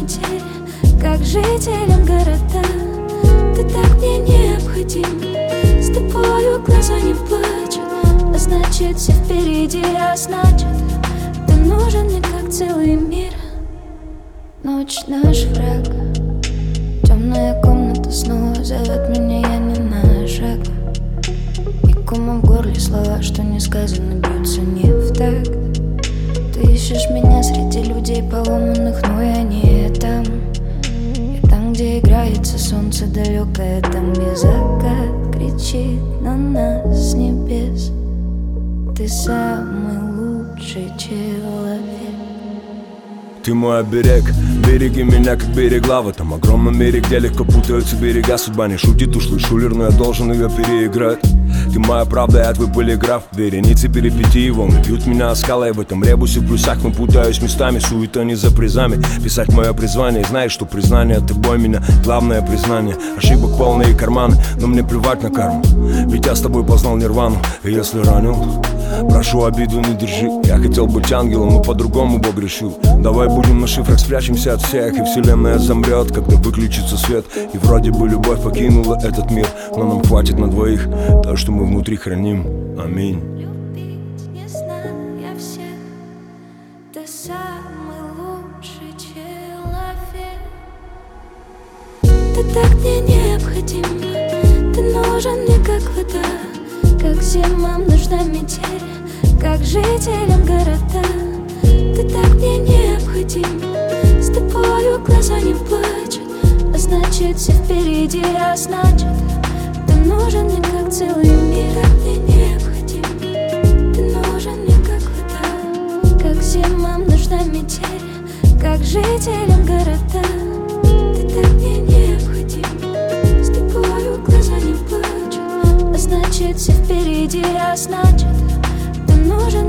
метель, как жителям города. Ты так мне необходим, с тобою глаза не плачут, а значит все впереди, а значит ты нужен мне как целый мир. Ночь наш враг, темная комната снова зовет меня, я не на шаг. И комом в горле слова, что не сказано, бьются не в такт. Ты ищешь меня среди людей поломанных, но я не там. Я там, где играется солнце далекое, там, где закат кричит на нас с небес. Ты самый лучший человек. Ты мой оберег, береги меня, как берегла в этом огромном мире, где легко путаются берега. Судьба не шутит, ушлый шулер, но я должен ее переиграть. Ты моя правда, я твой полиграф. Вереницы перипетий, волны бьют меня о скалы. В этом ребусе в плюсах мы путаюсь местами. Суета не за призами, писать мое призвание. Знаешь, что признание тобой меня главное признание. Ошибок полные карманы, но мне плевать на карму, ведь я с тобой познал нирвану. И если ранил, прошу, обиду не держи. Я хотел быть ангелом, но по-другому Бог решил. Давай будем на шифрах, спрячемся от всех, и вселенная замрет, когда выключится свет. И вроде бы любовь покинула этот мир, но нам хватит на двоих то, что мы внутри храним. Аминь. Любить не знаю я всех, ты самый лучший человек. Ты так мне необходим, ты нужен мне как вода, как зимам нужна метель, как жителям города. Ты так мне необходим, с тобою глаза не плачут, а значит все впереди, а значит ты нужен мне как целый мир. Ты мне необходим, ты нужен мне как вода, как зимам нужна метель, как жителям города. Ты так мне необходим, с тобою глаза не плачут, а значит все впереди, а значит ты нужен